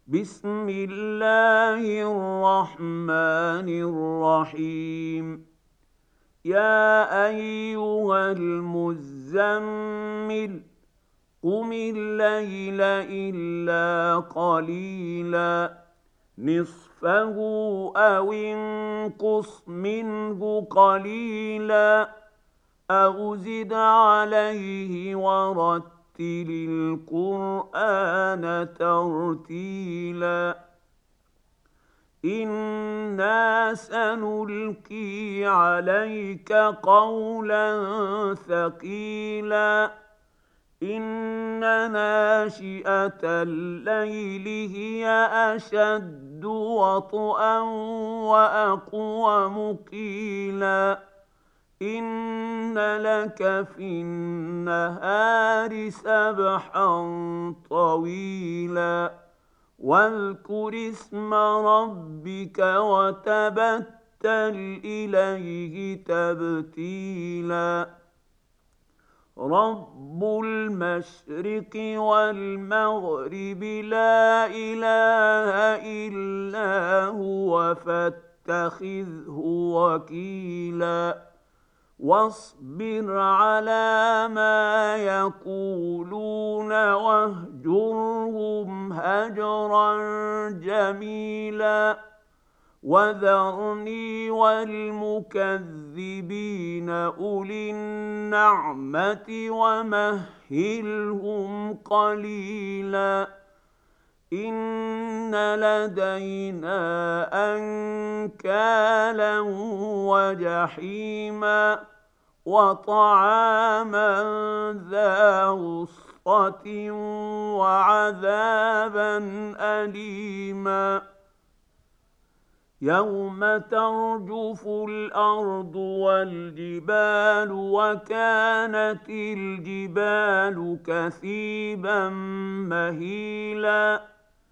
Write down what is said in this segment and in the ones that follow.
بسم الله الرحمن الرحيم. يا أيها المزمل قم الليل إلا قليلا نصفه أو انقص منه قليلا أو زد عليه ورتل القرآن ترتيلا. إنا سنلقي عليك قولا ثقيلا إن ناشئة الليل هي أشد وطئا وأقوم قيلا إن لك في النهار سبحا طويلا واذكر اسم ربك وتبتل إليه تبتيلا. رب المشرق والمغرب لا إله إلا هو فاتخذه وكيلا واصبر على ما يقولون واهجرهم هجرا جميلا وذرني والمكذبين أولي النعمة ومهلهم قليلا إن لدينا أنكالا وجحيما وطعاما ذا غصة وعذابا أليما يوم ترجف الأرض والجبال وكانت الجبال كثيبا مهيلا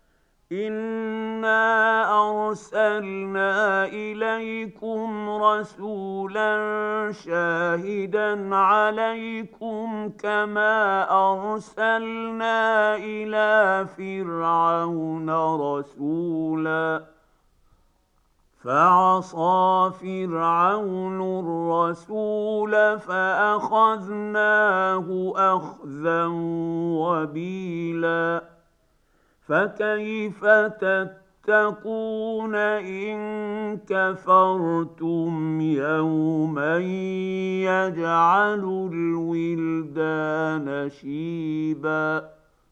إنا أرسلنا إليكم رسولا شاهدا عليكم كما أرسلنا إلى فرعون رسولا فعصى فرعون الرسول فأخذناه أخذا وبيلا فكيف تتقون إن كفرتم يوما يجعل الولدان شيبا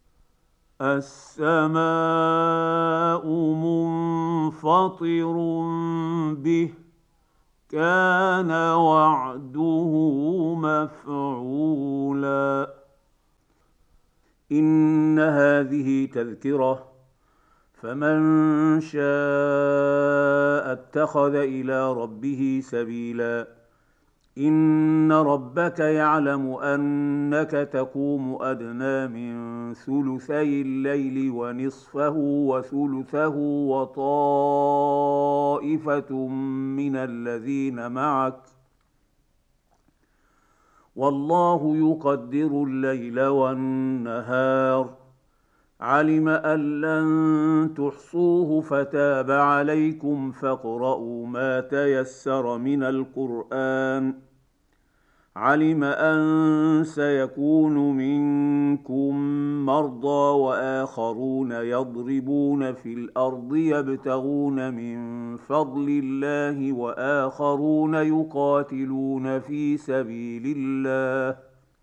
السماء منفطر به كان وعده مفعولا. إن هذه تذكرة فمن شاء اتخذ إلى ربه سبيلا. إن ربك يعلم أنك تقوم أدنى من ثلثي الليل ونصفه وثلثه وطائفة من الذين معك والله يقدر الليل والنهار علم أن لن تحصوه فتاب عليكم فاقرؤوا ما تيسر من القرآن علم أن سيكون منكم مرضى وآخرون يضربون في الأرض يبتغون من فضل الله وآخرون يقاتلون في سبيل الله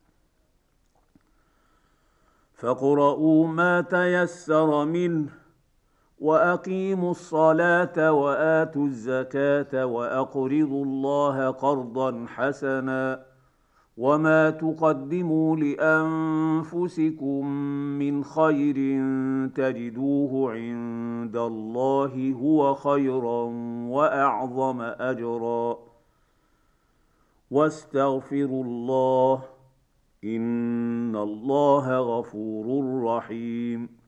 فاقرؤوا ما تيسر منه وأقيموا الصلاة وآتوا الزكاة وأقرضوا الله قرضا حسنا وما تقدموا لأنفسكم من خير تجدوه عند الله هو خيرا وأعظم أجرا واستغفروا الله إن الله غفور رحيم.